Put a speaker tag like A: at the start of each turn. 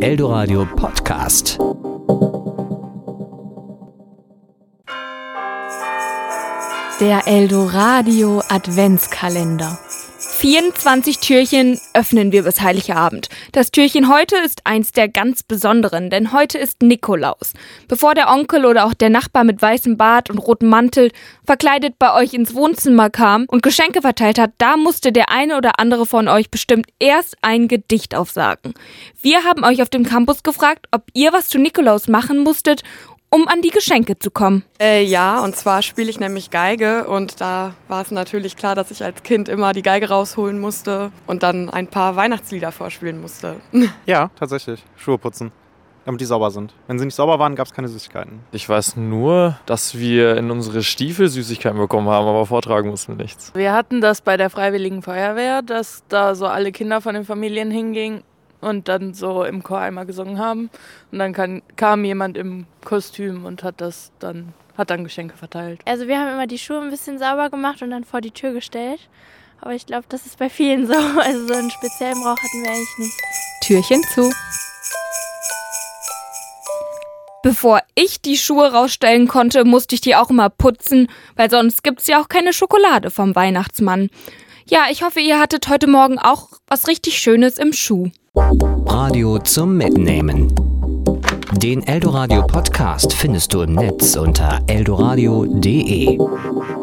A: Eldoradio Podcast.
B: Der Eldoradio Adventskalender. 24 Türchen öffnen wir bis Heiligabend. Das Türchen heute ist eins der ganz besonderen, denn heute ist Nikolaus. Bevor der Onkel oder auch der Nachbar mit weißem Bart und rotem Mantel verkleidet bei euch ins Wohnzimmer kam und Geschenke verteilt hat, da musste der eine oder andere von euch bestimmt erst ein Gedicht aufsagen. Wir haben euch auf dem Campus gefragt, ob ihr was zu Nikolaus machen musstet, um an die Geschenke zu kommen.
C: Ja, und zwar spiele ich nämlich Geige und da war es natürlich klar, dass ich als Kind immer die Geige rausholen musste und dann ein paar Weihnachtslieder vorspielen musste.
D: Ja, tatsächlich. Schuhe putzen, damit die sauber sind. Wenn sie nicht sauber waren, gab es keine Süßigkeiten.
E: Ich weiß nur, dass wir in unsere Stiefel Süßigkeiten bekommen haben, aber vortragen mussten wir nichts.
F: Wir hatten das bei der Freiwilligen Feuerwehr, dass da so alle Kinder von den Familien hingingen und dann so im Chor einmal gesungen haben. Und dann kam jemand im Kostüm und hat dann Geschenke verteilt.
G: Also wir haben immer die Schuhe ein bisschen sauber gemacht und dann vor die Tür gestellt. Aber ich glaube, das ist bei vielen so. Also so einen speziellen Brauch hatten wir eigentlich nicht.
B: Türchen zu. Bevor ich die Schuhe rausstellen konnte, musste ich die auch immer putzen, weil sonst gibt's ja auch keine Schokolade vom Weihnachtsmann. Ja, ich hoffe, ihr hattet heute Morgen auch was richtig Schönes im Schuh.
A: Radio zum Mitnehmen. Den Eldoradio Podcast findest du im Netz unter eldoradio.de.